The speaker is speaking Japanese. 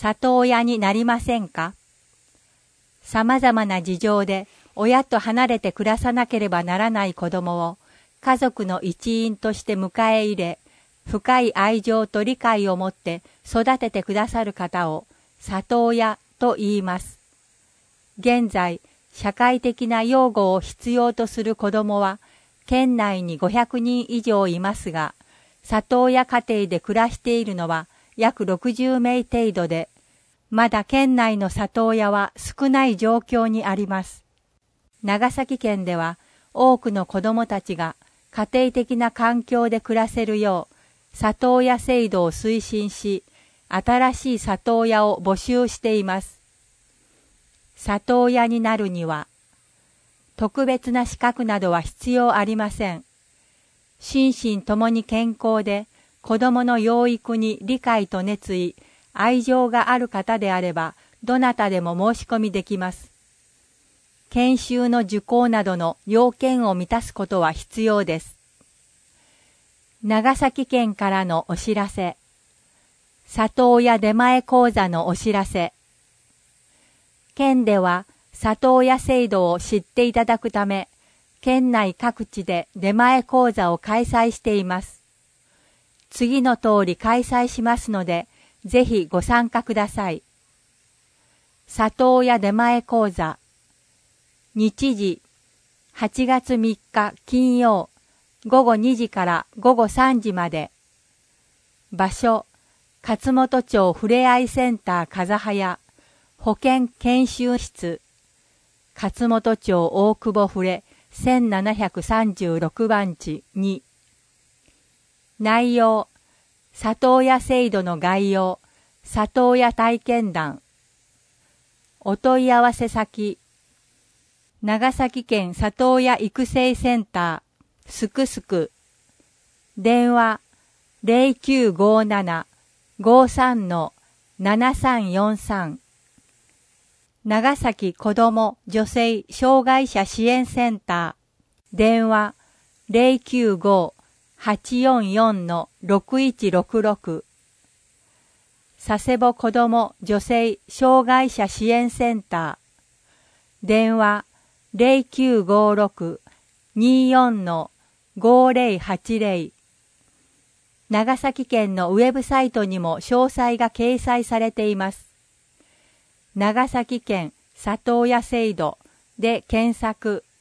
里親になりませんか？様々な事情で親と離れて暮らさなければならない子供を家族の一員として迎え入れ、深い愛情と理解を持って育ててくださる方を里親と言います。現在、社会的な養護を必要とする子供は県内に500人以上いますが、里親家庭で暮らしているのは約60名程度で、まだ県内の里親は少ない状況にあります。長崎県では多くの子供たちが家庭的な環境で暮らせるよう、里親制度を推進し、新しい里親を募集しています。里親になるには、特別な資格などは必要ありません。心身ともに健康で、子供の養育に理解と熱意、愛情がある方であれば、どなたでも申し込みできます。研修の受講などの要件を満たすことは必要です。長崎県からのお知らせ。里親出前講座のお知らせ。県では里親制度を知っていただくため、県内各地で出前講座を開催しています。次の通り開催しますので、ぜひご参加ください。里親出前講座。日時、8月3日金曜、午後2時から午後3時まで。場所、勝本町ふれあいセンター風早、保健研修室、勝本町大久保ふれ1736番地2。内容、里親制度の概要、里親体験談。お問い合わせ先、長崎県里親育成センター、すくすく。電話、0957-53-7343。長崎子ども女性障害者支援センター。電話、095-844-6166。佐世保子ども女性障害者支援センター。電話、0956-24-5080。長崎県のウェブサイトにも詳細が掲載されています。長崎県里親制度で検索。